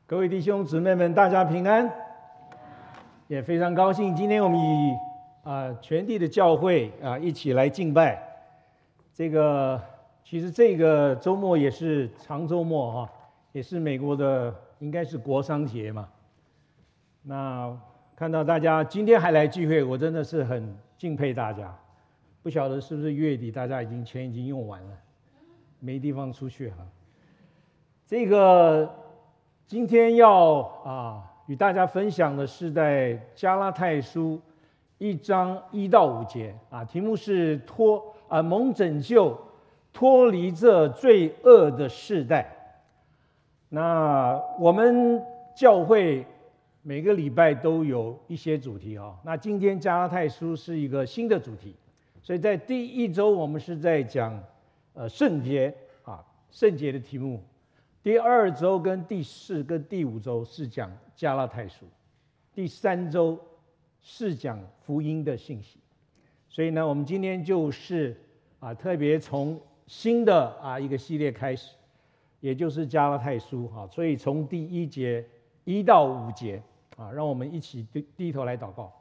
各位弟兄姊妹们，大家平安！也非常高兴，今天我们以全地的教会一起来敬拜。其实这个周末也是长周末哈，也是美国的应该是国商节嘛。那看到大家今天还来聚会，我真的是很敬佩大家。不晓得是不是月底大家钱已经用完了，没地方出去哈。今天要与大家分享的是在加拉太书1章1到5节题目是蒙拯救，脱离这罪恶的世代。那我们教会每个礼拜都有一些主题那今天加拉太书是一个新的主题，所以在第1周我们是在讲圣节圣节的题目。第2周跟第4跟第5周是讲加拉太书，第3周是讲福音的信息。所以呢，我们今天就是特别从新的一个系列开始，也就是加拉太书所以从第1节1到5节让我们一起低头来祷告。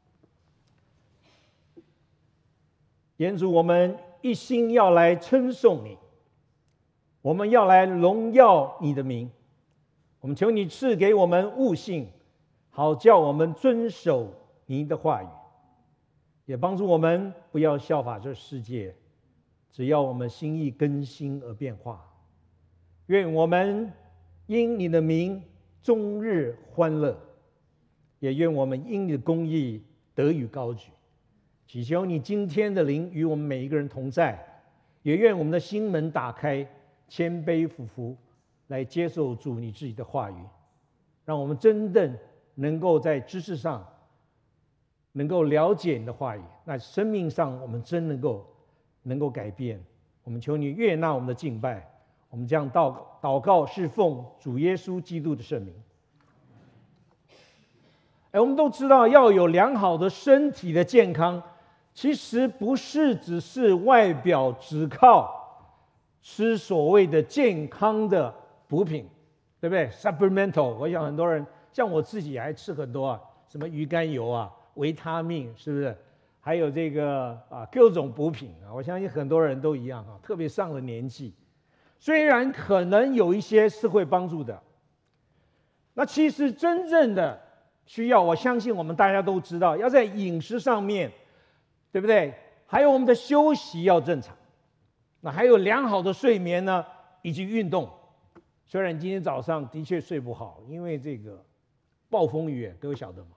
愿主，我们一心要来称颂你，我们要来荣耀你的名，我们求你赐给我们悟性，好叫我们遵守你的话语，也帮助我们不要效法这世界，只要我们心意更新而变化。愿我们因你的名终日欢乐，也愿我们因你的公义得以高举。祈求你今天的灵与我们每一个人同在，也愿我们的心门打开，谦卑俯伏来接受主你自己的话语，让我们真正能够在知识上能够了解你的话语，那生命上我们真能够改变。我们求你悦纳我们的敬拜，我们这样祷告是奉主耶稣基督的圣名。我们都知道要有良好的身体的健康，其实不是只是外表只靠吃所谓的健康的补品，对不对 ？supplemental， 我想很多人像我自己还吃很多什么鱼肝油维他命，是不是？还有各种补品我相信很多人都一样特别上了年纪，虽然可能有一些是会帮助的，那其实真正的需要，我相信我们大家都知道，要在饮食上面，对不对？还有我们的休息要正常。那还有良好的睡眠呢，以及运动。虽然今天早上的确睡不好，因为暴风雨，各位晓得吗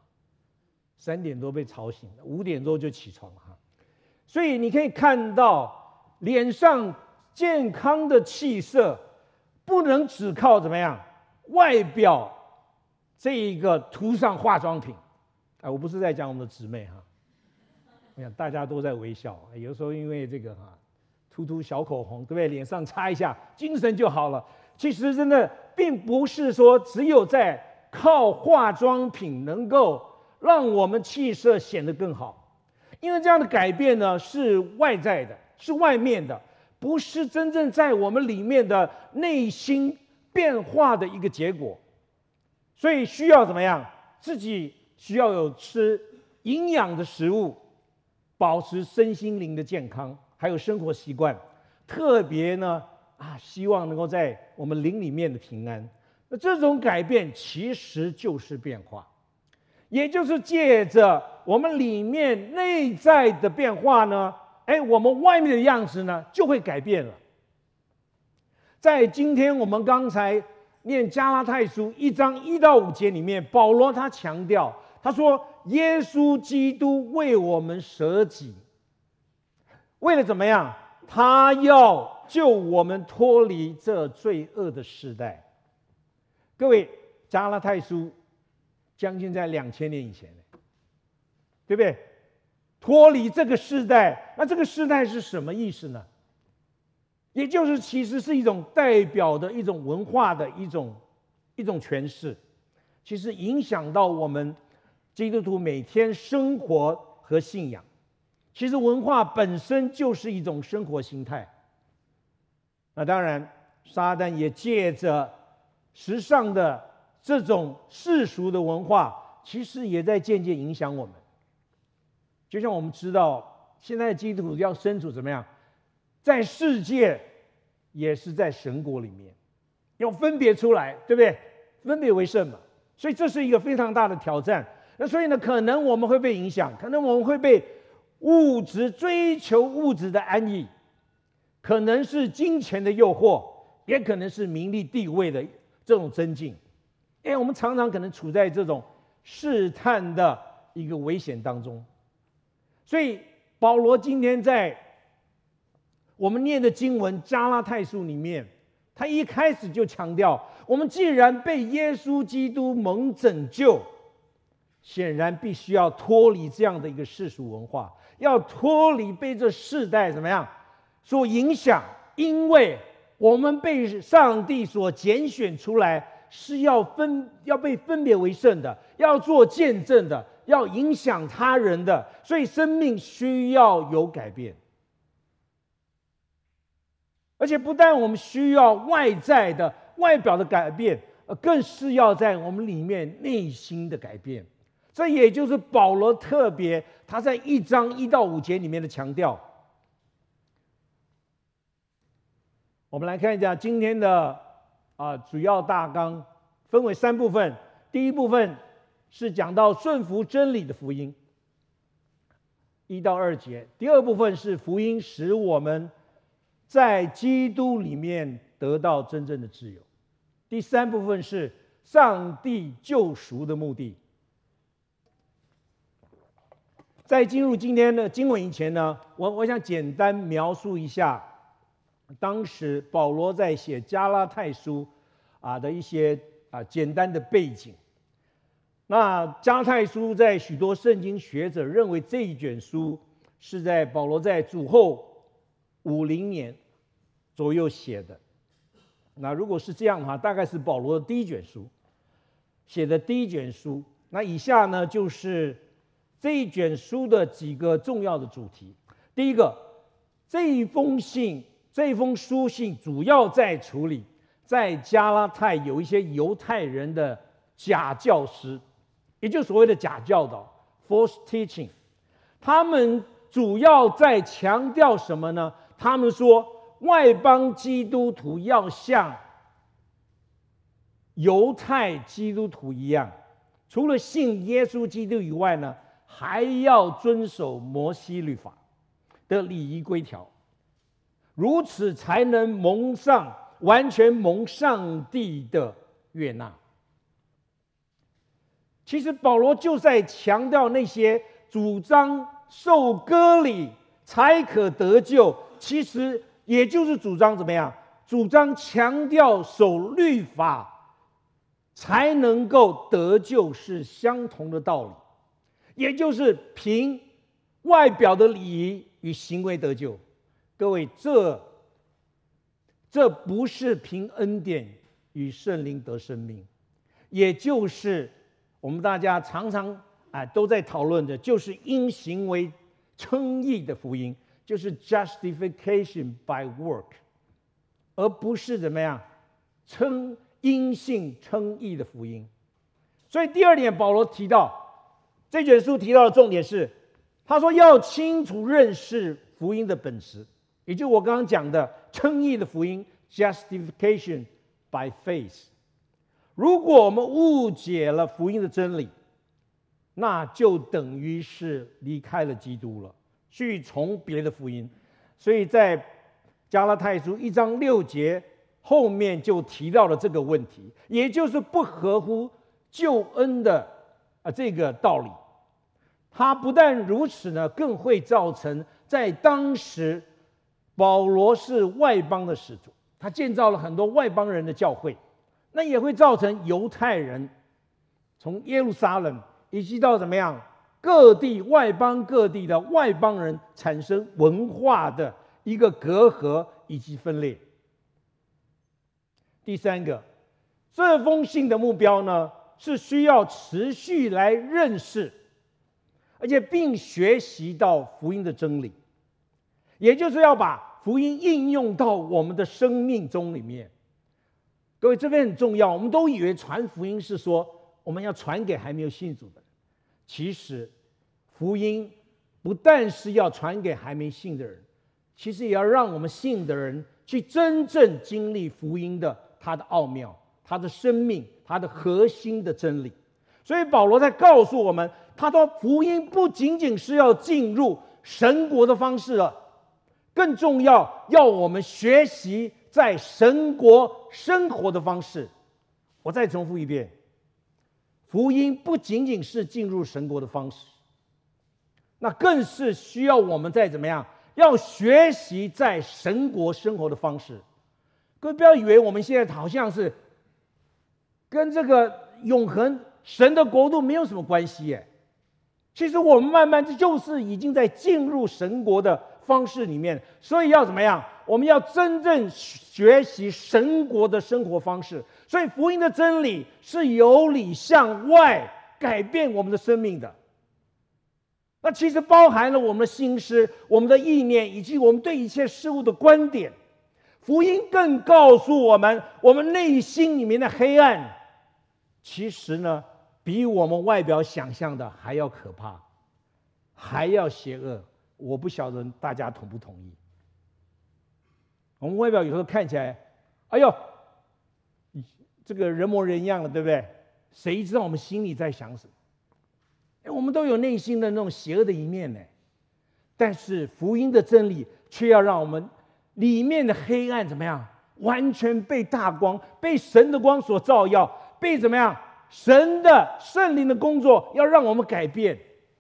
？3点多被吵醒了，5点多就起床所以你可以看到脸上健康的气色，不能只靠怎么样外表涂上化妆品。我不是在讲我们的姊妹我想大家都在微笑，有时候因为涂小口红，对不对？脸上擦一下，精神就好了。其实真的并不是说只有在靠化妆品能够让我们气色显得更好，因为这样的改变呢是外在的，是外面的，不是真正在我们里面的内心变化的一个结果。所以需要怎么样？自己需要有吃营养的食物，保持身心灵的健康。还有生活习惯，特别呢希望能够在我们灵里面的平安。那这种改变其实就是变化，也就是借着我们里面内在的变化呢，我们外面的样子呢就会改变了。在今天我们刚才念加拉太书1章1到5节里面，保罗他强调，他说耶稣基督为我们舍己，为了怎么样？他要救我们脱离这罪恶的时代。各位，加拉太书将近在2000年以前，对不对？脱离这个时代，那这个时代是什么意思呢？也就是其实是一种代表的一种文化的一种诠释，其实影响到我们基督徒每天生活和信仰。其实文化本身就是一种生活形态。那当然撒旦也借着时尚的这种世俗的文化，其实也在渐渐影响我们。就像我们知道，现在的基督徒要身处怎么样，在世界，也是在神国里面，要分别出来，对不对？分别为圣嘛。所以这是一个非常大的挑战。那所以呢，可能我们会被影响，可能我们会被物质追求物质的安逸，可能是金钱的诱惑，也可能是名利地位的这种增进。因为我们常常可能处在这种试探的一个危险当中。所以保罗今天在我们念的经文加拉太书里面，他一开始就强调，我们既然被耶稣基督蒙拯救，显然必须要脱离这样的一个世俗文化，要脱离被这世代怎么样所影响，因为我们被上帝所拣选出来，是要被分别为圣的，要做见证的，要影响他人的，所以生命需要有改变。而且不但我们需要外在的外表的改变，更是要在我们里面内心的改变。这也就是保罗特别他在1章1到5节里面的强调。我们来看一下今天的主要大纲，分为3部分。第一部分是讲到顺服真理的福音，1到2节。第二部分是福音使我们在基督里面得到真正的自由。第3部分是上帝救赎的目的。在进入今天的经文以前呢，我想简单描述一下当时保罗在写加拉太书的一些简单的背景。那加拉太书在许多圣经学者认为这一卷书是在保罗在主后50年左右写的。那如果是这样的话，大概是保罗的第一卷书，写的第一卷书。那以下呢就是这一卷书的几个重要的主题。第一个，这一封书信主要在处理在加拉太有一些犹太人的假教师，也就是所谓的假教导 （false teaching）。他们主要在强调什么呢？他们说外邦基督徒要像犹太基督徒一样，除了信耶稣基督以外呢，还要遵守摩西律法的礼仪规条，如此才能完全蒙上帝的悦纳。其实保罗就在强调那些主张受割礼才可得救，其实也就是主张怎么样？主张强调守律法才能够得救是相同的道理，也就是凭外表的礼仪与行为得救。各位，这不是凭恩典与圣灵得生命，也就是我们大家常常都在讨论的，就是因行为称义的福音，就是 justification by work， 而不是怎么样因信称义的福音。所以第二点，保罗提到这卷书提到的重点是，他说要清楚认识福音的本质，也就是我刚刚讲的称义的福音 justification by faith。 如果我们误解了福音的真理，那就等于是离开了基督了，去从别的福音。所以在加拉太书1章6节后面就提到了这个问题，也就是不合乎救恩的这个道理。它不但如此呢，更会造成在当时保罗是外邦的使徒，他建造了很多外邦人的教会，那也会造成犹太人从耶路撒冷以及到怎么样外邦各地的外邦人产生文化的一个隔阂以及分裂。第三个，这封信的目标呢，是需要持续来认识，而且并学习到福音的真理，也就是要把福音应用到我们的生命中里面。 各位，这边很重要。我们都以为传福音是说我们要传给还没有信主的人，其实福音不但是要传给还没信的人，其实也要让我们信的人去真正经历福音的它的奥妙、它的生命、它的核心的真理。所以保罗在告诉我们，他说福音不仅仅是要进入神国的方式了，更重要我们学习在神国生活的方式。我再重复一遍，福音不仅仅是进入神国的方式，那更是需要我们在怎么样，要学习在神国生活的方式。各位不要以为我们现在好像是跟这个永恒神的国度没有什么关系耶。其实我们慢慢就是已经在进入神国的方式里面，所以要怎么样？我们要真正学习神国的生活方式。所以福音的真理是由里向外改变我们的生命的。那其实包含了我们的心思、我们的意念，以及我们对一切事物的观点。福音更告诉我们，我们内心里面的黑暗，其实呢，比我们外表想象的还要可怕，还要邪恶。我不晓得大家同不同意？我们外表有时候看起来，哎呦，这个人模人样了，对不对？谁知道我们心里在想什么？我们都有内心的那种邪恶的一面呢。但是福音的真理却要让我们里面的黑暗怎么样？完全被大光、被神的光所照耀，被怎么样？神的圣灵的工作要让我们改变。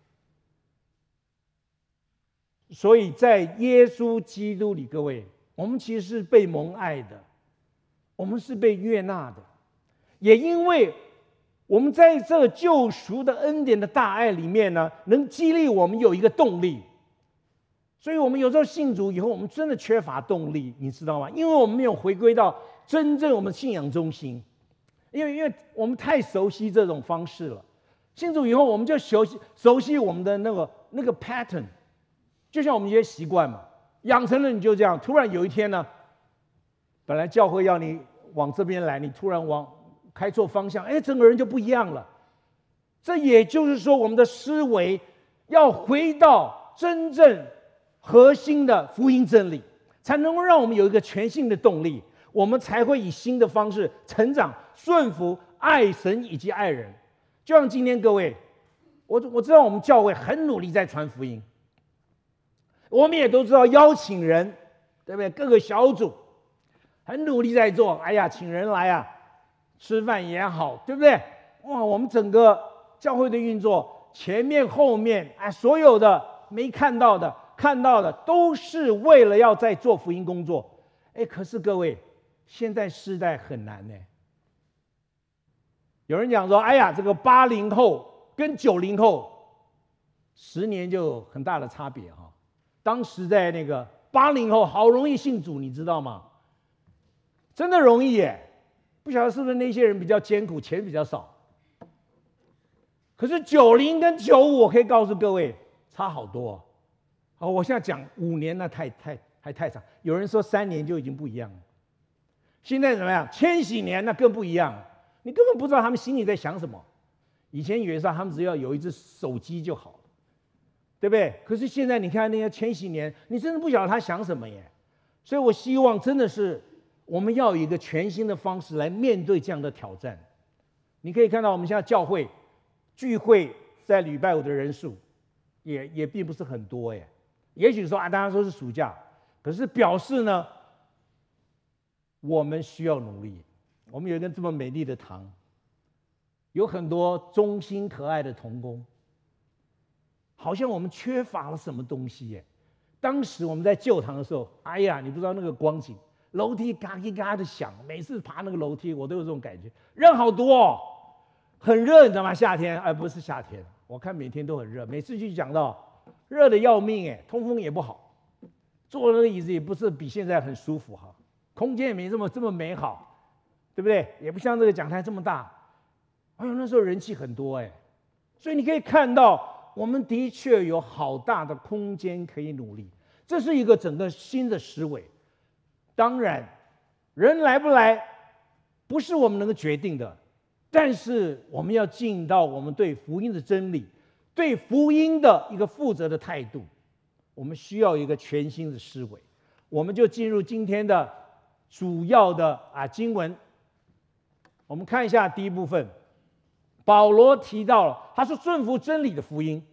所以在耶稣基督里，各位，我们其实是被蒙爱的，我们是被悦纳的，也因为我们在这救赎的恩典的大爱里面呢，能激励我们有一个动力。所以我们有时候信主以后，我们真的缺乏动力，你知道吗？因为我们没有回归到真正我们信仰中心，因为我们太熟悉这种方式了。信主以后，我们就熟悉我们的那个 pattern， 就像我们一些习惯嘛，养成了你就这样。突然有一天呢，本来教会要你往这边来，你突然开错方向，整个人就不一样了。这也就是说，我们的思维要回到真正核心的福音真理，才能够让我们有一个全新的动力，我们才会以新的方式成长、顺服、爱神以及爱人。就像今天各位，我知道我们教会很努力在传福音，我们也都知道邀请人，对不对？各个小组很努力在做，请人来啊，吃饭也好，对不对？哇，我们整个教会的运作，前面后面所有的没看到的、看到的，都是为了要在做福音工作。可是各位，现在世代很难呢。有人讲说，这个80后跟90后10年就有很大的差别哈。当时在那个80后好容易信主，你知道吗？真的容易耶，不晓得是不是那些人比较艰苦，钱比较少。可是90跟95，我可以告诉各位，差好多。我现在讲5年，那太长。有人说3年就已经不一样了。现在怎么样？千禧年那更不一样，你根本不知道他们心里在想什么。以前以为说他们只要有一只手机就好了，对不对？可是现在你看那些千禧年，你真的不晓得他想什么耶。所以我希望真的是我们要有一个全新的方式来面对这样的挑战。你可以看到我们现在教会聚会在礼拜5的人数也并不是很多耶。也许说大家说是暑假，可是表示呢，我们需要努力。我们有一个这么美丽的堂，有很多忠心可爱的同工，好像我们缺乏了什么东西耶。当时我们在旧堂的时候，你不知道那个光景，楼梯嘎叽嘎的响，每次爬那个楼梯我都有这种感觉，人好多哦，很热，你知道吗？夏天不是夏天，我看每天都很热，每次去讲到热的要命通风也不好，坐那个椅子也不是比现在很舒服哈，空间也没这么美好，对不对？也不像这个讲台这么大。那时候人气很多所以你可以看到，我们的确有好大的空间可以努力。这是一个整个新的思维。当然，人来不来， 不是我们能够决定的。但是我们要尽到我们对福音的真理、对福音的一个负责的态度。我们需要一个全新的思维。我们就进入今天的主要的经文。我们看一下第一部分，保罗提到了，他说顺服真理的福音。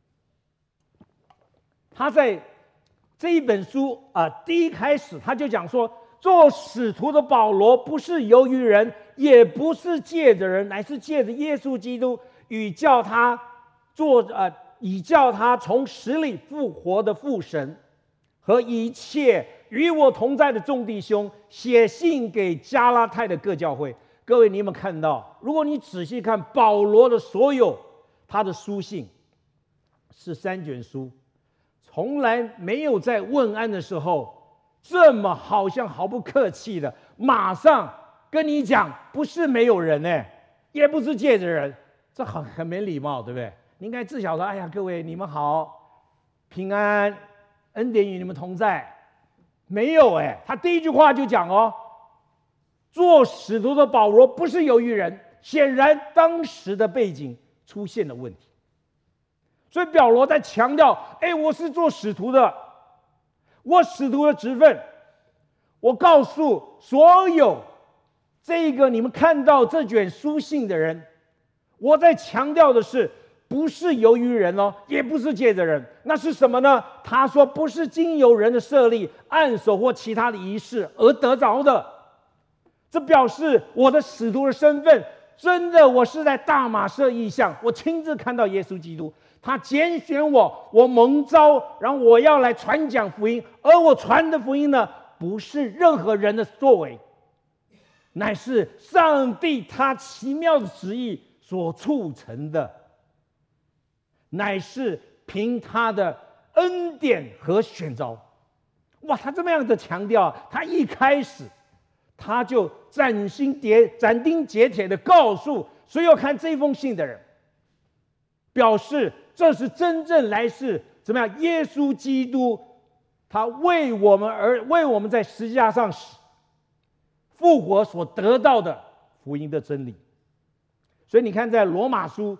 他在这一本书第一开始他就讲说，做使徒的保罗不是由于人，也不是借着人，乃是借着耶稣基督以叫他从死里复活的父神和一切与我同在的众弟兄，写信给加拉太的各教会。各位，你有没有看到？如果你仔细看保罗的所有他的书信，是3卷书，从来没有在问安的时候这么好像毫不客气的马上跟你讲，不是没有人也不是借着人，这很没礼貌，对不对？你应该自晓说，哎呀，各位你们好，平安，恩典与你们同在。没有他第一句话就讲做使徒的保罗不是由于人，显然当时的背景出现了问题。所以保罗在强调，我是做使徒的，我使徒的职分，我告诉所有这个你们看到这卷书信的人，我在强调的是，不是由于人也不是借着人。那是什么呢？他说不是经由人的设立、按手或其他的仪式而得着的。这表示我的使徒的身份，真的我是在大马色异象，我亲自看到耶稣基督，他拣选我，我蒙召，然后我要来传讲福音。而我传的福音呢，不是任何人的作为，乃是上帝他奇妙的旨意所促成的，乃是凭他的恩典和选召。哇，他这么样的强调，他一开始他就斩钉截铁的告诉所有看这封信的人，表示这是真正来自怎么样？耶稣基督他为我们在十字架上复活所得到的福音的真理。所以你看，在罗马书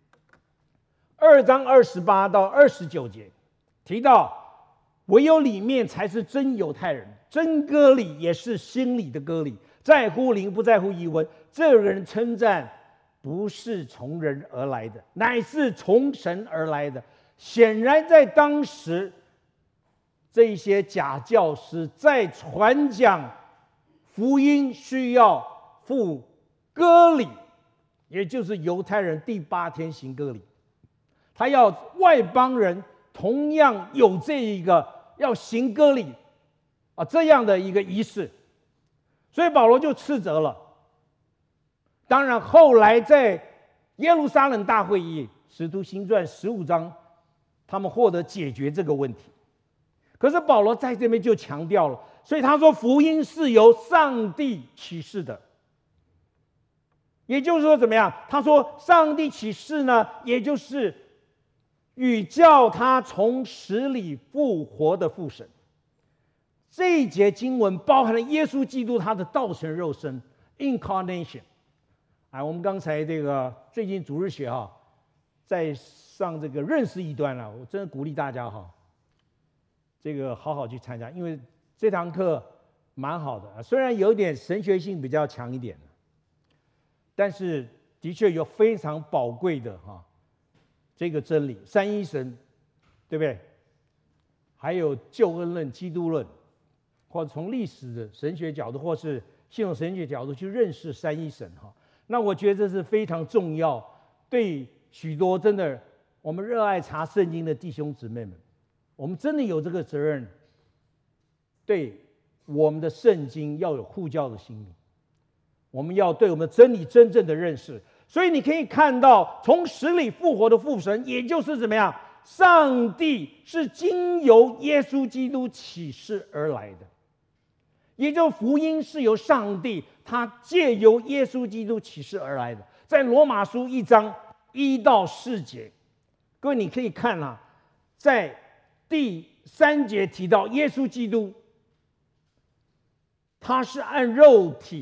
2章28到29节提到，唯有里面才是真犹太人，真割礼也是心里的割礼，在乎灵不在乎仪文。这人称赞不是从人而来的，乃是从神而来的。显然在当时，这些假教师在传讲福音需要付割礼，也就是犹太人第8天行割礼，他要外邦人同样有这一个要行割礼这样的一个仪式。所以保罗就斥责了。当然后来在耶路撒冷大会议使徒行传15章，他们获得解决这个问题。可是保罗在这边就强调了，所以他说福音是由上帝启示的。也就是说怎么样？他说上帝启示呢，也就是与叫他从死里复活的父神。这一节经文包含了耶稣基督他的道成肉身 incarnation。我们刚才这个最近主日学在上这个认识异端了，我真的鼓励大家这个好好去参加，因为这堂课蛮好的，虽然有点神学性比较强一点，但是的确有非常宝贵的这个真理，三一神，对不对？还有救恩论、基督论，或者从历史的神学角度，或是系统神学角度去认识三一神那我觉得这是非常重要，对许多真的我们热爱查圣经的弟兄姊妹们，我们真的有这个责任，对我们的圣经要有护教的心理，我们要对我们真理真正的认识。所以你可以看到，从死里复活的父神，也就是怎么样？上帝是经由耶稣基督启示而来的，也就是福音是由上帝他借由耶稣基督启示而来的。在罗马书1章1到4节，各位你可以看在第3节提到耶稣基督，他是按肉体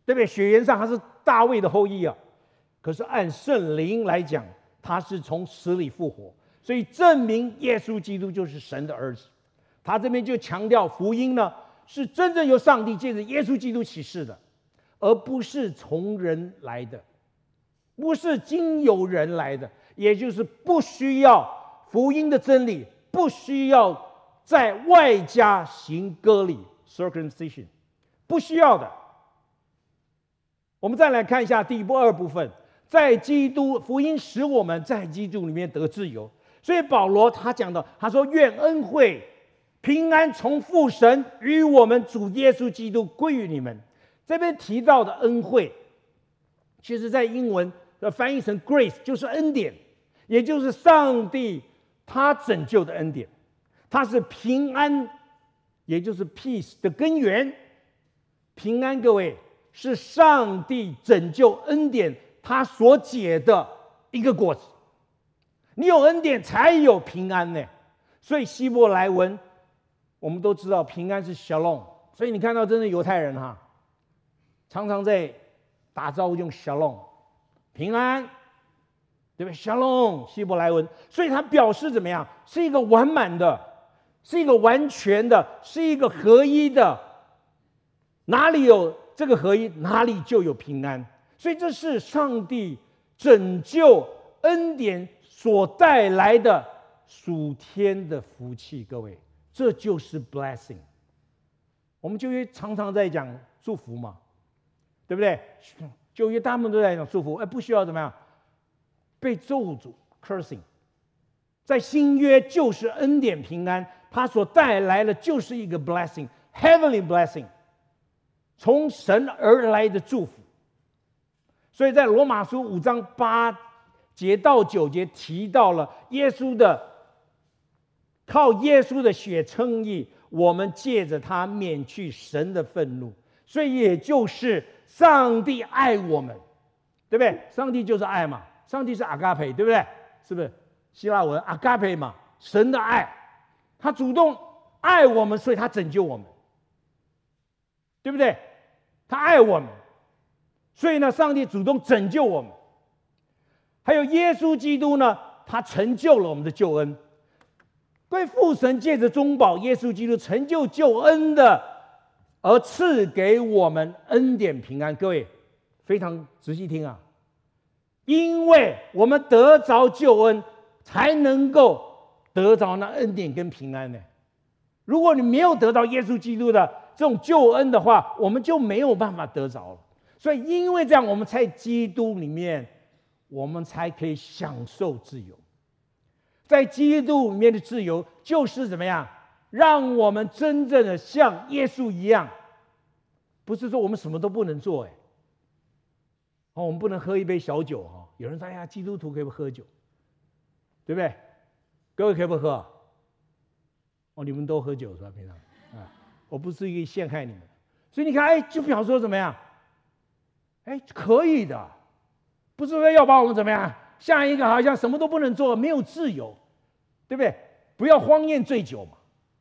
对不对？血缘上他是大卫的后裔啊，可是按圣灵来讲，他是从死里复活，所以证明耶稣基督就是神的儿子。他这边就强调福音呢，是真正由上帝借着耶稣基督启示的，而不是从人来的，不是经由人来的，也就是不需要福音的真理，不需要在外加行割礼 circumcision， 不需要的。我们再来看一下二部分，在基督福音使我们在基督里面得自由。所以保罗他讲到，他说愿恩惠平安从父神与我们主耶稣基督归于你们。这边提到的恩惠，其实在英文的翻译成 grace， 就是恩典，也就是上帝他拯救的恩典，它是平安，也就是 peace 的根源。平安，各位，是上帝拯救恩典他所结的一个果子。你有恩典才有平安呢。所以希伯来文我们都知道平安是 shalom， 所以你看到真的犹太人常常在打招呼用 shalom， 平安，对不对？ shalom 希伯来文，所以它表示怎么样？是一个完满的，是一个完全的，是一个合一的。哪里有这个合一，哪里就有平安。所以这是上帝拯救恩典所带来的属天的福气。各位，这就是 blessing。 我们旧约常常在讲祝福嘛，对不对？旧约他们都在讲祝福，不需要怎么样被咒诅 cursing。 在新约就是恩典平安，它所带来的就是一个 blessing， heavenly blessing， 从神而来的祝福。所以在罗马书5章8节到9节提到了耶稣的，靠耶稣的血称义，我们借着他免去神的愤怒。所以也就是上帝爱我们，对不对？上帝就是爱嘛，上帝是阿嘎培，对不对？是不是希腊文阿嘎培嘛？神的爱，他主动爱我们，所以他拯救我们，对不对？他爱我们，所以呢，上帝主动拯救我们。还有耶稣基督呢，他成就了我们的救恩。各位，父神借着中保耶稣基督成就救恩的，而赐给我们恩典平安。各位非常仔细听啊，因为我们得着救恩，才能够得着那恩典跟平安呢。如果你没有得到耶稣基督的这种救恩的话，我们就没有办法得着了。所以因为这样，我们在基督里面，我们才可以享受自由。在基督里面的自由，就是怎么样，让我们真正的像耶稣一样。不是说我们什么都不能做，我们不能喝一杯小酒。有人说，哎呀，基督徒可以不喝酒，对不对？各位可以不喝？你们都喝酒是吧？平常我不是一个陷害你们。所以你看，就表示说怎么样？可以的，不是说要把我们怎么样，像一个好像什么都不能做，没有自由，对不对？不要荒宴醉酒嘛。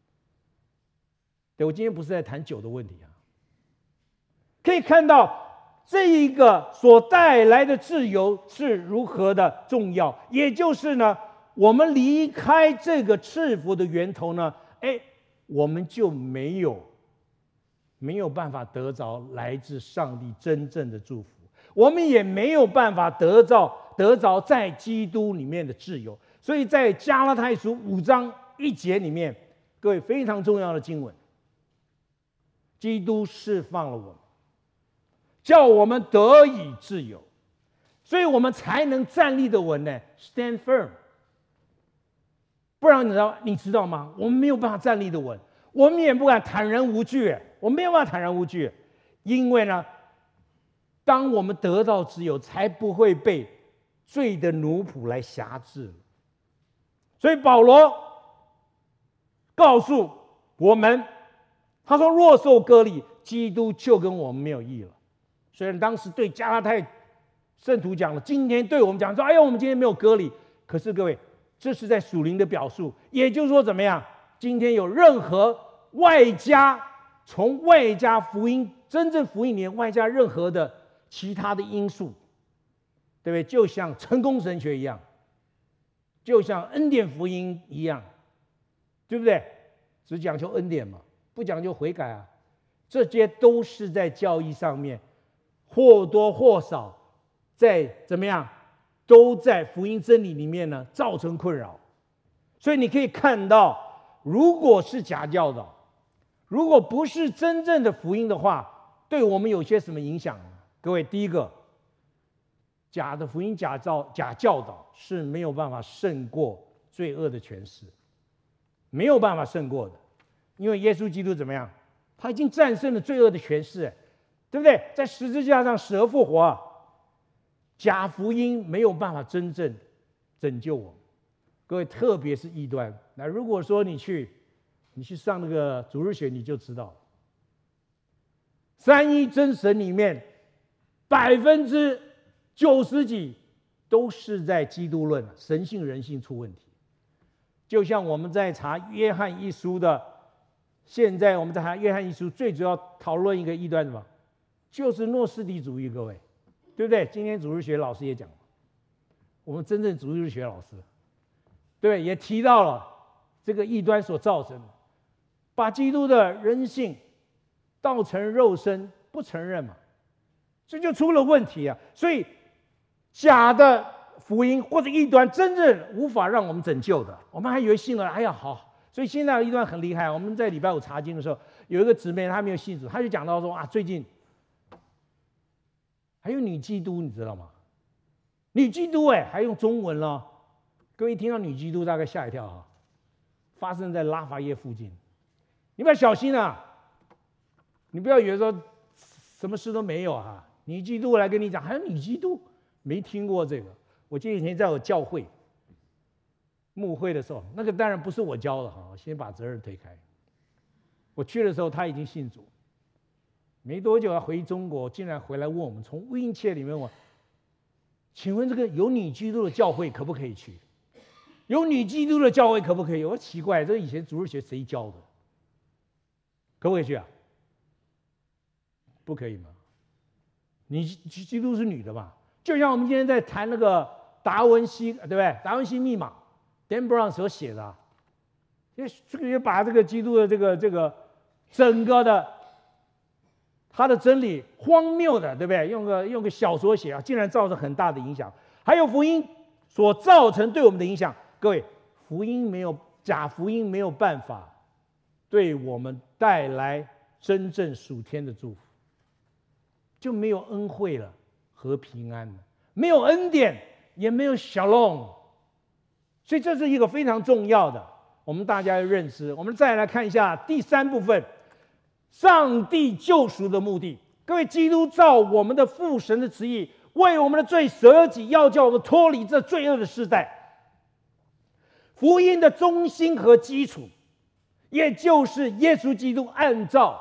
对，我今天不是在谈酒的问题可以看到这一个所带来的自由是如何的重要，也就是呢，我们离开这个赐福的源头呢，我们就没有办法得着来自上帝真正的祝福，我们也没有办法得着在基督里面的自由。所以在加拉太书5章1节里面，各位非常重要的经文，基督释放了我们，叫我们得以自由，所以我们才能站立得稳呢 ，stand firm。不然你知道吗？我们没有办法站立得稳，我们也不敢坦然无惧，我们没有办法坦然无惧，因为呢，当我们得到自由，才不会被罪的奴仆来辖制。所以保罗告诉我们，他说：“若受割礼，基督就跟我们没有益了。”虽然当时对加拉太圣徒讲了，今天对我们讲说：“哎呀，我们今天没有割礼。”可是各位，这是在属灵的表述，也就是说怎么样？今天有任何从外加福音真正福音里面外加任何的其他的因素，对不对？就像成功神学一样，就像恩典福音一样，对不对？只讲究恩典嘛，不讲究悔改啊，这些都是在教义上面或多或少在怎么样，都在福音真理里面呢造成困扰。所以你可以看到，如果是假教导，如果不是真正的福音的话，对我们有些什么影响呢？各位，第一个，假的福音、假教导是没有办法胜过罪恶的权势，没有办法胜过的，因为耶稣基督怎么样？他已经战胜了罪恶的权势，对不对？在十字架上死而复活啊！假福音没有办法真正拯救我们。各位，特别是异端。那如果说你去上那个主日学，你就知道，三一真神里面90%几都是在基督论，神性人性出问题。就像我们在查约翰一书的，现在我们在查约翰一书，最主要讨论一个异端什么？就是诺斯底主义，各位，对不对？今天主日学老师也讲，我们真正主日学老师，对，也提到了这个异端所造成的，把基督的人性道成肉身，不承认嘛，这就出了问题啊！所以假的福音或者异端真正无法让我们拯救的，我们还以为信了，哎呀好，所以现在的异端很厉害。我们在礼拜五查经的时候，有一个姊妹她没有信主，她就讲到说啊，最近还有女基督，你知道吗？女基督还用中文了。各位一听到女基督，大概吓一跳啊！发生在拉法叶附近，你们要小心啊！你不要以为说什么事都没有啊！女基督来跟你讲，还有女基督，没听过这个。我记得以前在我教会牧会的时候，那个当然不是我教的哈，先把责任推开。我去的时候，他已经信主，没多久要回中国，竟然回来问我们，从乌音切里面问，请问这个有女基督的教会可不可以去？有女基督的教会可不可以？我奇怪，这以前主日学谁教的？可不可以去啊？不可以吗？你基督是女的嘛？就像我们今天在谈那个达文西，对不对？达文西密码 ，Dan Brown 所写的，这个也把这个基督的这个整个的他的真理荒谬的，对不对？用个小说写啊，竟然造成很大的影响。还有福音所造成对我们的影响，各位，假福音没有办法对我们带来真正属天的祝福，就没有恩惠了和平安了，没有恩典，也没有shalom。所以这是一个非常重要的，我们大家要认知。我们再来看一下第三部分，上帝救赎的目的。各位，基督照我们的父神的旨意，为我们的罪舍己，要叫我们脱离这罪恶的世代。福音的中心和基础，也就是耶稣基督按照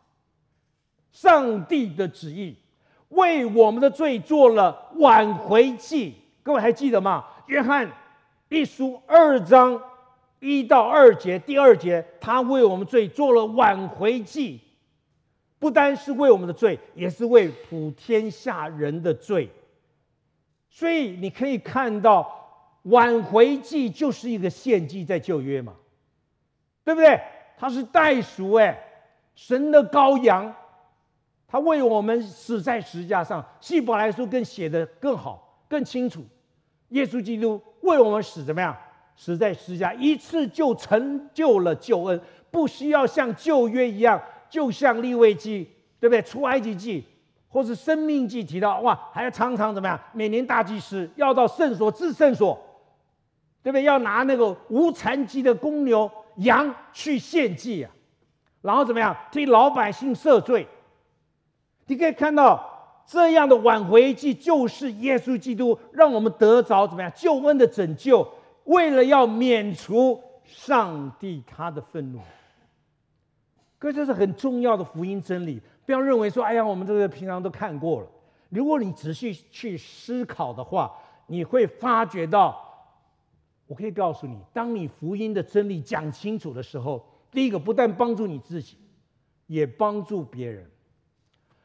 上帝的旨意，为我们的罪做了挽回祭。各位还记得吗？约翰一书2章1到2节，第2节，他为我们罪做了挽回祭，不单是为我们的罪，也是为普天下人的罪。所以你可以看到，挽回祭就是一个献祭，在旧约嘛，对不对？它是代赎，神的羔羊，他为我们死在十字架上。希伯来书更写得更好、更清楚。耶稣基督为我们死怎么样？死在十字架，一次就成就了救恩，不需要像旧约一样，就像利未记，对不对？出埃及记或是生命记提到，哇，还要常常怎么样？每年大祭司要到圣所至圣所，对不对？要拿那个无残疾的公牛羊去献祭啊，然后怎么样？替老百姓赦罪。你可以看到，这样的挽回祭就是耶稣基督让我们得着怎么样救恩的拯救，为了要免除上帝他的愤怒。各位，这是很重要的福音真理，不要认为说，哎呀，我们这个平常都看过了。如果你仔细去思考的话，你会发觉到，我可以告诉你，当你福音的真理讲清楚的时候，第一个不但帮助你自己，也帮助别人。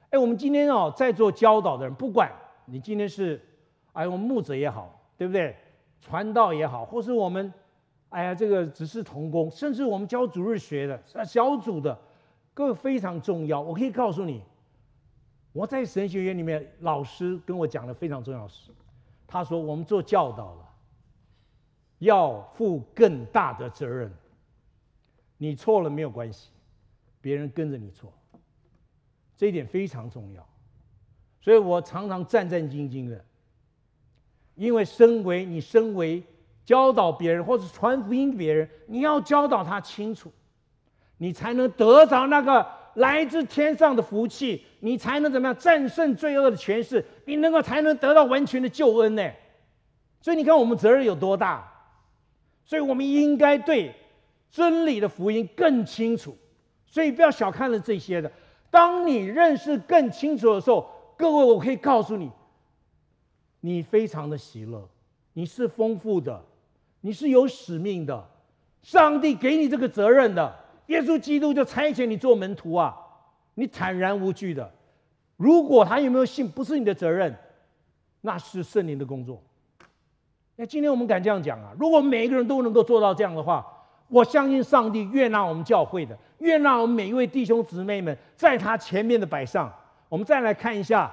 我们今天在做教导的人，不管你今天是我们牧者也好，对不对？传道也好，或是我们这个只是同工，甚至我们教主日学的小组的，各位非常重要。我可以告诉你，我在神学院里面，老师跟我讲的非常重要的事。他说，我们做教导了，要负更大的责任。你错了没有关系，别人跟着你错，这一点非常重要。所以我常常战战兢兢的，因为身为教导别人或者传福音给别人，你要教导他清楚，你才能得着那个来自天上的福气，你才能怎么样战胜罪恶的权势，你才能得到完全的救恩呢。所以你看我们责任有多大，所以我们应该对真理的福音更清楚。所以不要小看了这些的，当你认识更清楚的时候，各位我可以告诉你，你非常的喜乐，你是丰富的，你是有使命的，上帝给你这个责任的，耶稣基督就差遣你做门徒啊，你坦然无惧的。如果他有没有信不是你的责任，那是圣灵的工作。今天我们敢这样讲啊，如果每一个人都能够做到这样的话，我相信上帝悦纳我们教会的，悦纳我们每一位弟兄姊妹们在他前面的摆上。我们再来看一下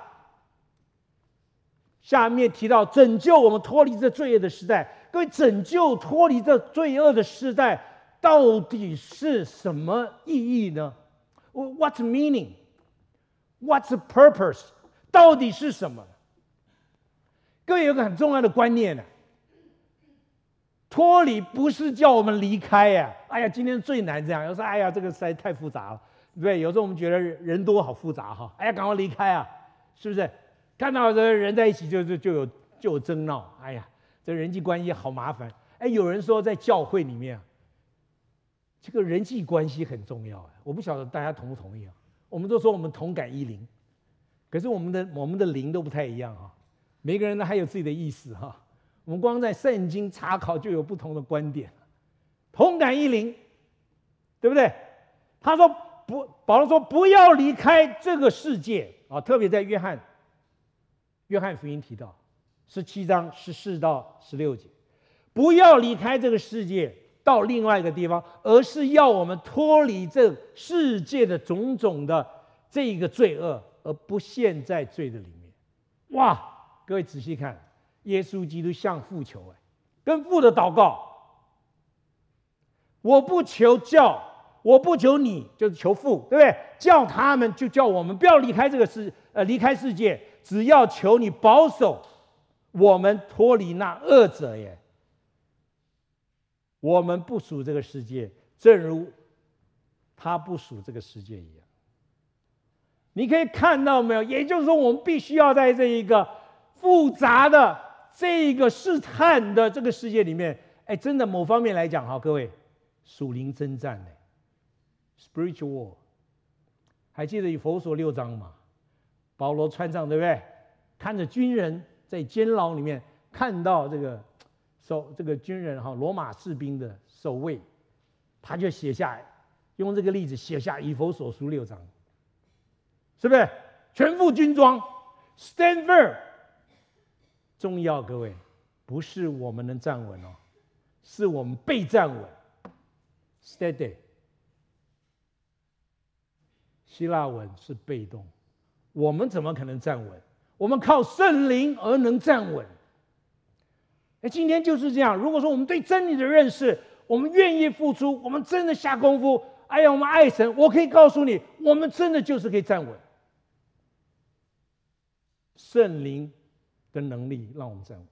下面提到拯救我们脱离这罪恶的时代。各位，拯救脱离这罪恶的时代到底是什么意义呢？ What's meaning? What's the purpose? 到底是什么？各位有个很重要的观念脱离不是叫我们离开呀。今天最难这样，有时候这个实在太复杂了，对不对？有时候我们觉得人多好复杂哈，赶快离开啊，是不是？看到这人在一起就有争闹，这人际关系好麻烦。有人说在教会里面这个人际关系很重要我不晓得大家同不同意我们都说我们同感一灵，可是我们的灵都不太一样每个人呢还有自己的意思我们光在圣经查考就有不同的观点，同感一灵，对不对？他说保罗说不要离开这个世界特别在约翰福音提到17章14到16节，不要离开这个世界到另外一个地方，而是要我们脱离这世界的种种的这一个罪恶，而不陷在罪的里面。哇，各位仔细看，耶稣基督向父求跟父的祷告，我不求你，就是求父，对不对？叫他们就叫我们不要离开离开世界，只要求你保守我们脱离那恶者我们不属这个世界，正如他不属这个世界一样。你可以看到没有？也就是说，我们必须要在这一个复杂的这个试探的这个世界里面，真的某方面来讲各位，属灵征战spiritual war。 还记得以弗所6章吗？保罗穿上，对不对？看着军人在监牢里面，看到这个军人罗马士兵的守卫，他就写下，用这个例子写下以弗所书6章，是不是？全副军装 ，stand firm。重要，各位，不是我们能站稳是我们被站稳 ，steady。希腊文是被动，我们怎么可能站稳？我们靠圣灵而能站稳。今天就是这样。如果说我们对真理的认识，我们愿意付出，我们真的下功夫，我们爱神，我可以告诉你，我们真的就是可以站稳。圣灵的能力让我们站稳，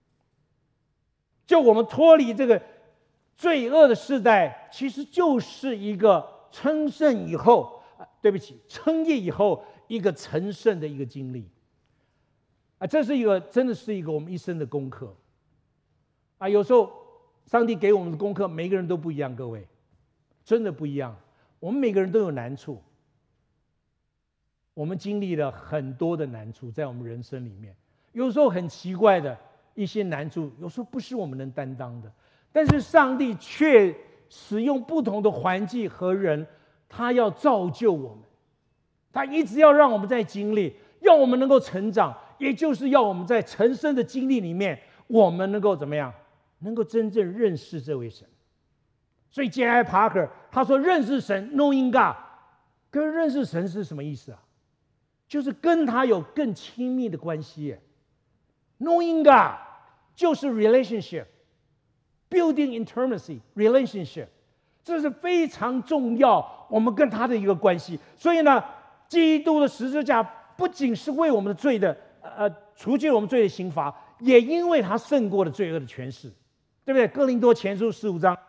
就我们脱离这个罪恶的世代，其实就是一个称圣以后，称义以后一个成圣的一个经历这是真的是一个我们一生的功课有时候上帝给我们的功课每个人都不一样，各位真的不一样。我们每个人都有难处，我们经历了很多的难处在我们人生里面，有时候很奇怪的一些难处，有时候不是我们能担当的，但是上帝却使用不同的环境和人，他要造就我们， 他一直要让我们在经历，要我们能够成长，也就是要我们在成生的经历里面，我们能够怎么样？能够真正认识这位神。所以 J.I. Packer 他说认识神 knowing God， 跟认识神是什么意思啊？就是跟他有更亲密的关系。knowing God 就是 relationship， building intimacy relationship， 这是非常重要，我们跟他的一个关系。所以呢，基督的十字架不仅是为我们的罪的除去我们罪的刑罚，也因为他胜过了罪恶的权势，对不对？哥林多前书15章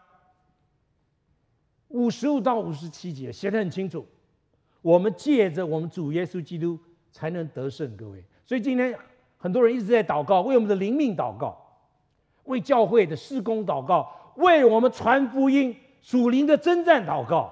55到57节写得很清楚，我们借着我们主耶稣基督才能得胜。各位，所以今天很多人一直在祷告，为我们的灵命祷告，为教会的事工祷告，为我们传福音属灵的征战祷告。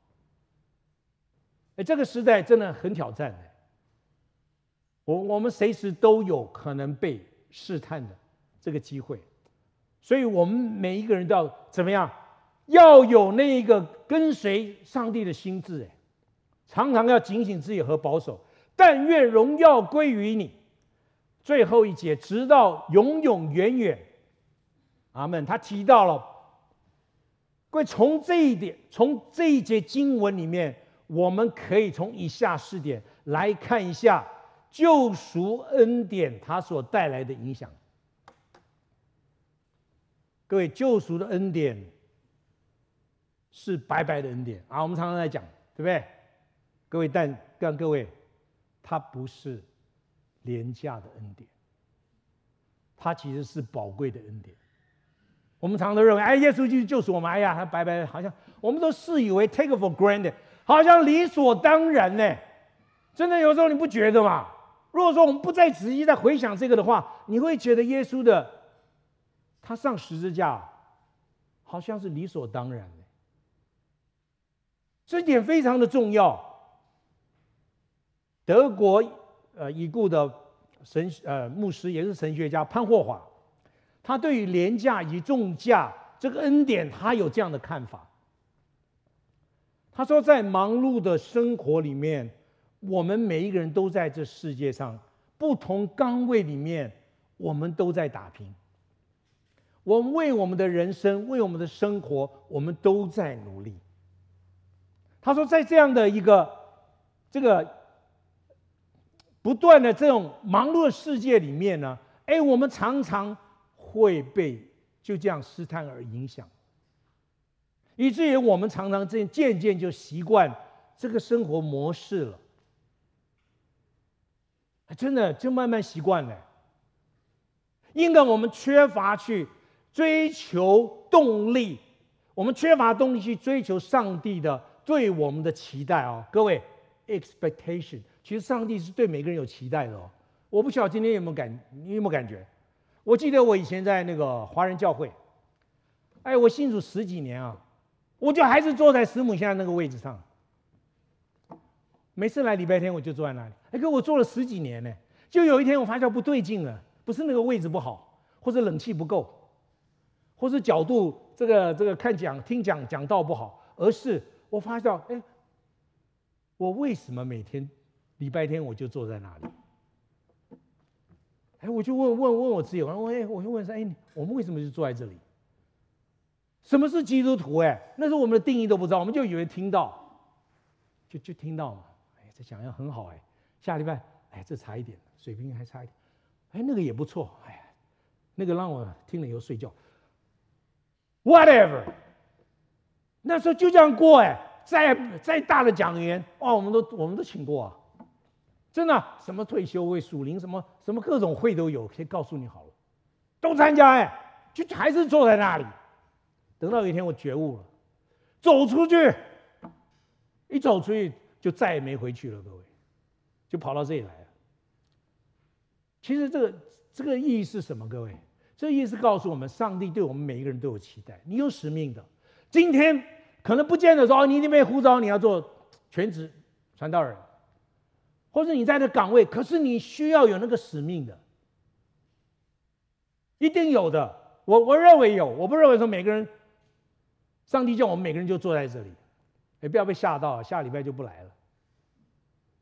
这个时代真的很挑战的，我们随时都有可能被试探的这个机会，所以我们每一个人都要怎么样？要有那个跟随上帝的心志，常常要警醒自己和保守。但愿荣耀归于你。最后一节，直到永永远远，阿们。他提到了，各位从这一点，从这一节经文里面，我们可以从以下4点来看一下救赎恩典它所带来的影响。各位，救赎的恩典是白白的恩典啊，我们常常在讲，对不对？各位，但各位，它不是廉价的恩典，它其实是宝贵的恩典。我们常常都认为，耶稣基督救赎我们，他白白的，好像我们都视以为 take it for granted， 好像理所当然呢。真的有时候你不觉得吗？如果说我们不再仔细再回想这个的话，你会觉得耶稣的他上十字架好像是理所当然的。这一点非常的重要。德国已故的牧师，也是神学家潘霍华，他对于廉价以及重价这个恩典，他有这样的看法。他说，在忙碌的生活里面，我们每一个人都在这世界上不同岗位里面，我们都在打拼。我们为我们的人生，为我们的生活，我们都在努力。他说，在这样的一个这个不断的这种忙碌的世界里面呢，我们常常会被就这样试探而影响，以至于我们常常渐渐就习惯这个生活模式了。真的就慢慢习惯了，因为我们缺乏去追求动力，我们缺乏动力去追求上帝的对我们的期待哦，各位 expectation， 其实上帝是对每个人有期待的哦。我不晓得今天你有没有感觉？我记得我以前在那个华人教会，我信主10几年啊，我就还是坐在师母现在那个位置上。每次来礼拜天我就坐在那里，可我坐了10几年呢。就有一天我发现不对劲了，不是那个位置不好，或者冷气不够，或是角度这个听讲道不好，而是我发现我为什么每天礼拜天我就坐在那里？我就问我自己，我就问说，我们为什么就坐在这里？什么是基督徒？那时候我们的定义都不知道，我们就以为听到，就听到嘛。这讲要很好下礼拜这差一点，水平还差一点，那个也不错，那个让我听了以后睡觉。Whatever， 那时候就这样过再大的讲员我们都请过啊，真的什么退休会、属灵什么各种会都有，可以告诉你好了，都参加就还是坐在那里。等到有一天我觉悟了，走出去，一走出去就再也没回去了，各位，就跑到这里来了。其实这个意义是什么？各位，这个意义是告诉我们，上帝对我们每一个人都有期待，你有使命的。今天可能不见得说你已经被呼召，你要做全职传道人，或者你在这岗位，可是你需要有那个使命的，一定有的。我认为有，我不认为说每个人，上帝叫我们每个人就坐在这里，不要被吓到，下礼拜就不来了。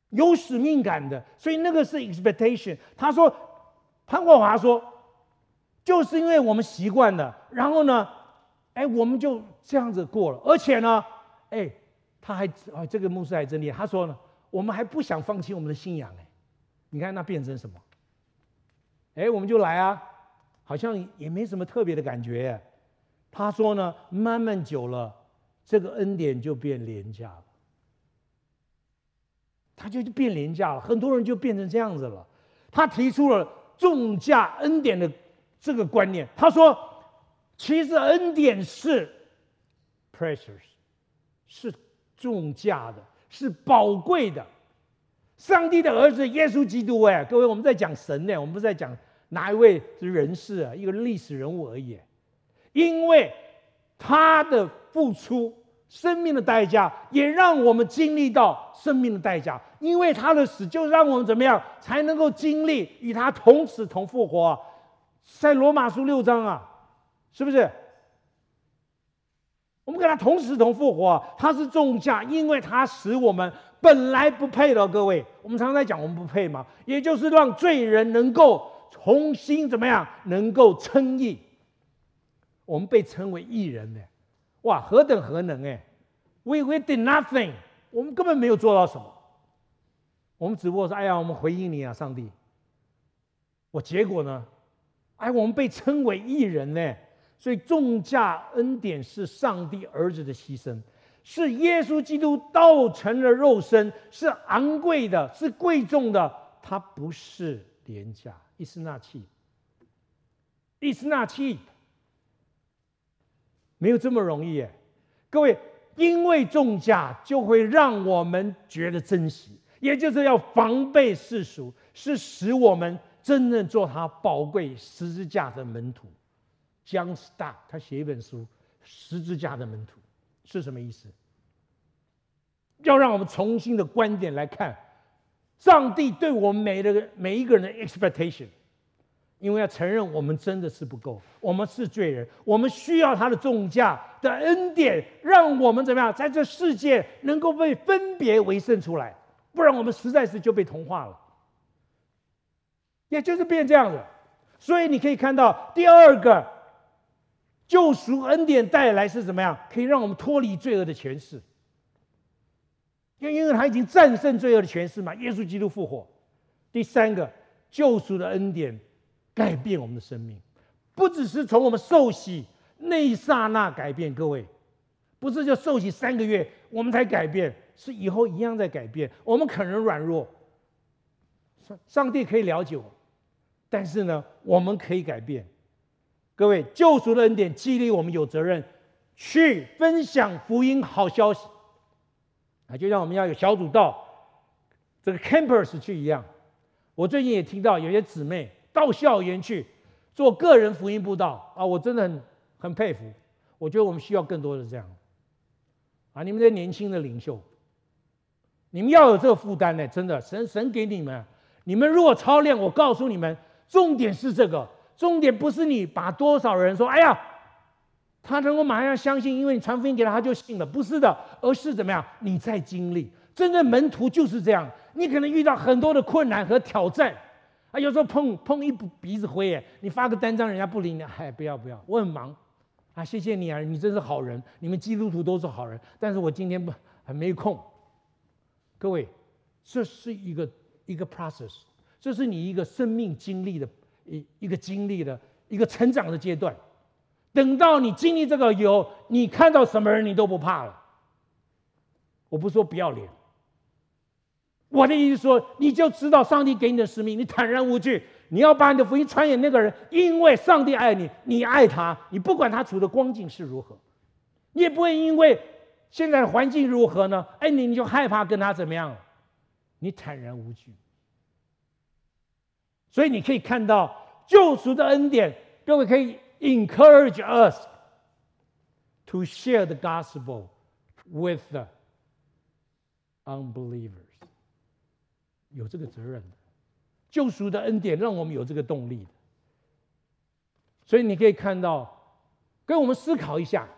有使命感的，所以那个是 expectation。他说，潘国华说，就是因为我们习惯了，然后呢，我们就这样子过了，而且呢，他还这个牧师还真厉害，他说呢，我们还不想放弃我们的信仰，你看那变成什么？我们就来啊，好像也没什么特别的感觉。他说呢，慢慢久了，这个恩典就变廉价了，他就变廉价了，很多人就变成这样子了。他提出了重价恩典的这个观念，他说，其实恩典是 precious， 是重价的，是宝贵的。上帝的儿子耶稣基督，各位，我们在讲神呢，我们不是在讲哪一位人士啊，一个历史人物而已。因为他的付出，生命的代价，也让我们经历到生命的代价。因为他的死，就让我们怎么样才能够经历与他同死同复活啊？在罗马书6章啊，是不是？我们跟他同死同复活啊，他是重价，因为他使我们本来不配的。各位，我们常常在讲我们不配嘛，也就是让罪人能够重新怎么样，能够称义。我们被称为义人呢，哇，何等何能！We did nothing， 我们根本没有做到什么，我们只不过说，我们回应你啊，上帝。结果呢，我们被称为义人呢。所以重价恩典是上帝儿子的牺牲，是耶稣基督道成了肉身，是昂贵的，是贵重的，它不是廉价。It's not cheap， It's not cheap， 没有这么容易各位，因为重价就会让我们觉得珍惜，也就是要防备世俗，是使我们真正做他宝贵十字架的门徒。John Stott 他写一本书《十字架的门徒》是什么意思？要让我们重新的观点来看上帝对我们每一个人的 expectation， 因为要承认我们真的是不够，我们是罪人，我们需要他的重价的恩典，让我们怎么样在这世界能够被分别为圣出来，不然我们实在是就被同化了，也就是变这样子。所以你可以看到第二个救赎恩典带来是怎么样？可以让我们脱离罪恶的权势，因为他已经战胜罪恶的权势嘛。耶稣基督复活。第三个，救赎的恩典改变我们的生命，不只是从我们受洗那一刹那改变，各位，不是就受洗3个月我们才改变，是以后一样在改变。我们可能软弱，上帝可以了解我，但是呢，我们可以改变。各位，救赎的恩典激励我们有责任去分享福音好消息就像我们要有小组到这个 campus 去一样。我最近也听到有些姊妹到校园去做个人福音布道我真的很佩服。我觉得我们需要更多的这样你们这些年轻的领袖，你们要有这个负担呢，真的，神给你们，你们如果操练，我告诉你们，重点是这个。重点不是你把多少人说他能够马上相信，因为你传福音给他就信了，不是的，而是怎么样？你在经历。真正门徒就是这样，你可能遇到很多的困难和挑战有时候碰一鼻子灰你发个单张人家不理你，不要，我很忙谢谢你你真是好人，你们基督徒都是好人，但是我今天很没空。各位，这是一个 process， 这是你一个生命经历的一个经历的一个成长的阶段。等到你经历这个以后，你看到什么人你都不怕了。我不说不要脸，我的意思说，你就知道上帝给你的使命，你坦然无惧，你要把你的福音传给那个人，因为上帝爱你，你爱他，你不管他处的光景是如何，你也不会因为现在的环境如何呢？你就害怕跟他怎么样？你坦然无惧。所以你可以看到救赎的恩典，各位可以 encourage us to share the gospel with the unbelievers， 有这个责任的。救赎的恩典让我们有这个动力的。所以你可以看到，跟我们思考一下，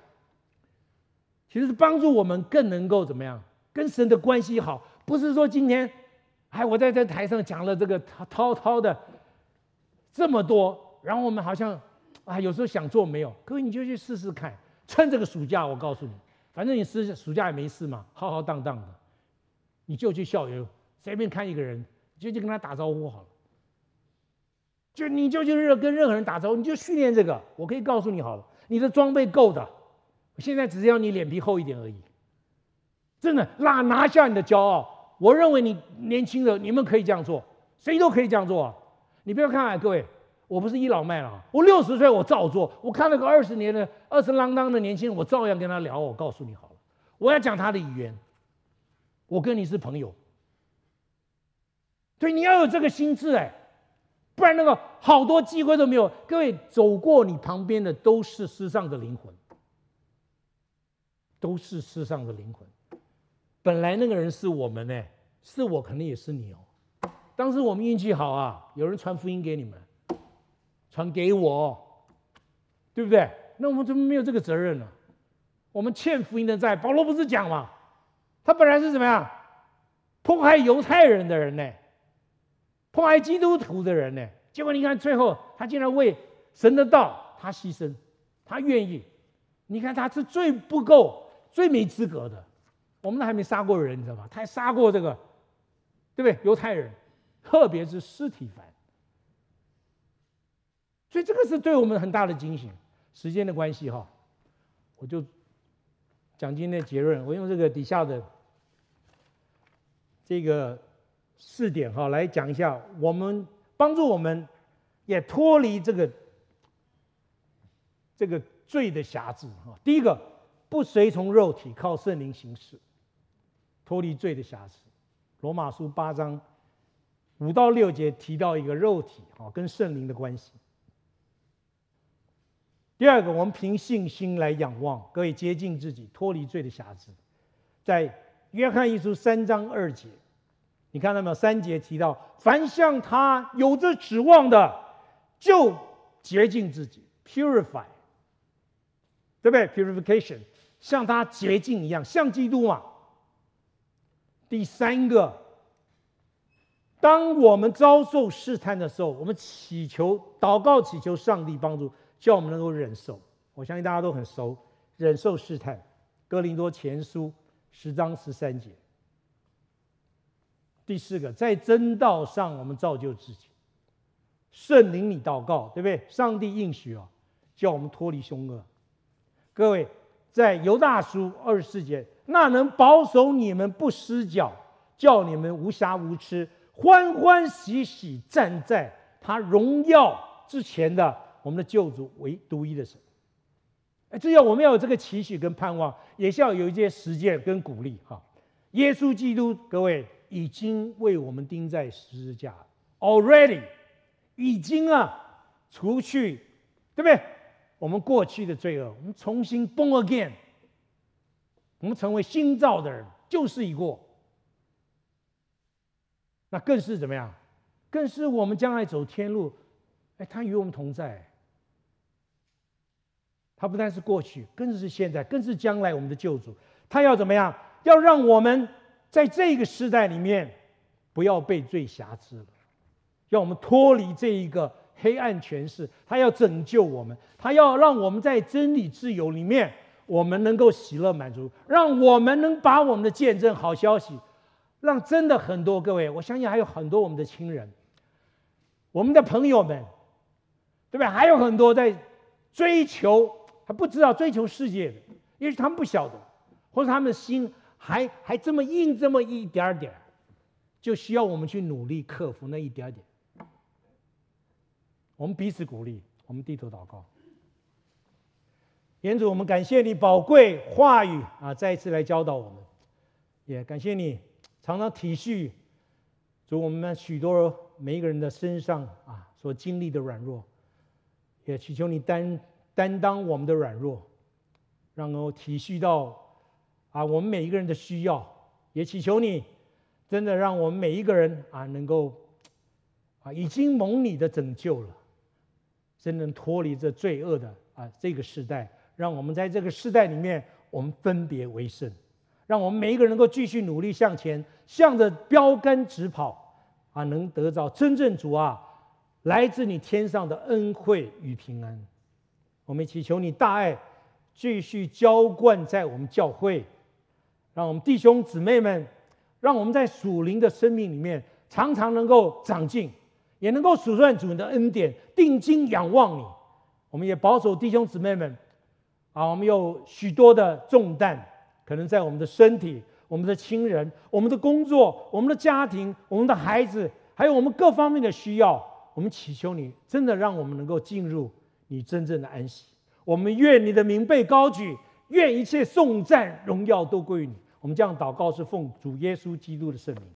其实是帮助我们更能够怎么样跟神的关系好，不是说今天我在这台上讲了这个滔滔的这么多，然后我们好像有时候想做没有，各位你就去试试看，趁这个暑假，我告诉你，反正你暑假也没事嘛，浩浩荡荡的，你就去校园随便看一个人，就跟他打招呼好了。你就跟任何人打招呼，你就训练这个。我可以告诉你好了，你的装备够的，现在只是要你脸皮厚一点而已。真的，拿下你的骄傲。我认为你年轻的你们可以这样做，谁都可以这样做啊！你不要看各位，我不是倚老卖老，我60岁我照做。我看了个20年的20啷当的年轻人，我照样跟他聊。我告诉你好了，我要讲他的语言，我跟你是朋友。对，你要有这个心智不然那个好多机会都没有。各位走过你旁边的都是世上的灵魂，都是世上的灵魂。本来那个人是我们是我，可能也是你哦。当时我们运气好有人传福音给你们，传给我，对不对？那我们怎么没有这个责任呢？我们欠福音的债。保罗不是讲吗？他本来是怎么样迫害犹太人的人迫害基督徒的人结果你看最后他竟然为神的道他牺牲，他愿意。你看他是最不够、最没资格的。我们都还没杀过人，你知道吗？他还杀过这个，对不对？犹太人，特别是司提反。所以这个是对我们很大的警醒。时间的关系我就讲今天的结论。我用这个底下的这个4点来讲一下，我们帮助我们也脱离这个罪的辖制第一个，不随从肉体，靠圣灵行事，脱离罪的辖制。罗马书8章5到6节提到一个肉体跟圣灵的关系。第二个，我们凭信心来仰望，各位接近自己，脱离罪的辖制。在约翰一书3章2节，你看到没有？3节提到，凡向他有着指望的，就洁净自己 ，purify， 对不对 ？purification， 像他洁净一样，像基督嘛。第三个，当我们遭受试探的时候，我们祷告祈求上帝帮助，叫我们能够忍受。我相信大家都很熟，忍受试探。哥林多前书10章13节。第四个，在真道上我们造就自己，圣灵里祷告，对不对？上帝应许叫我们脱离凶恶。各位，在犹大书24节，那能保守你们不失脚，叫你们无瑕无疵，欢欢喜喜站在他荣耀之前的我们的救主为独一的神。这要我们要有这个期许跟盼望，也是要有一些实践跟鼓励耶稣基督，各位已经为我们钉在十字架 ，already 已经除去，对不对？我们过去的罪恶，我们重新 born again， 我们成为新造的人，旧事已过。那更是怎么样？更是我们将来走天路，他与我们同在。他不但是过去，更是现在，更是将来我们的救主。他要怎么样？要让我们在这个时代里面不要被罪辖制了，让我们脱离这一个黑暗权势。他要拯救我们，他要让我们在真理自由里面，我们能够喜乐满足，让我们能把我们的见证好消息，让真的很多各位，我相信还有很多我们的亲人，我们的朋友们，对不对？还有很多在追求，还不知道追求世界的，也许他们不晓得，或者他们的心还这么硬，这么一点点，就需要我们去努力克服那一点点。我们彼此鼓励，我们低头祷告。天主，我们感谢你宝贵话语再一次来教导我们，也感谢你常常体恤主我们许多每一个人的身上所经历的软弱，也祈求你担当我们的软弱，让我体恤到我们每一个人的需要，也祈求你真的让我们每一个人能够已经蒙你的拯救了，真能脱离这罪恶的这个时代，让我们在这个时代里面我们分别为圣， 让我们每一个人能够继续努力向前，向着标杆直跑啊，能得到真正主啊来自你天上的恩惠与平安。我们祈求你大爱继续浇灌在我们教会，让我们弟兄姊妹们，让我们在属灵的生命里面常常能够长进，也能够数算主的恩典，定睛仰望你。我们也保守弟兄姊妹们啊，我们有许多的重担，可能在我们的身体、我们的亲人、我们的工作、我们的家庭、我们的孩子，还有我们各方面的需要。我们祈求你真的让我们能够进入你真正的安息。我们愿你的名被高举，愿一切颂赞荣耀都归于你。我们这样祷告是奉主耶稣基督的圣名。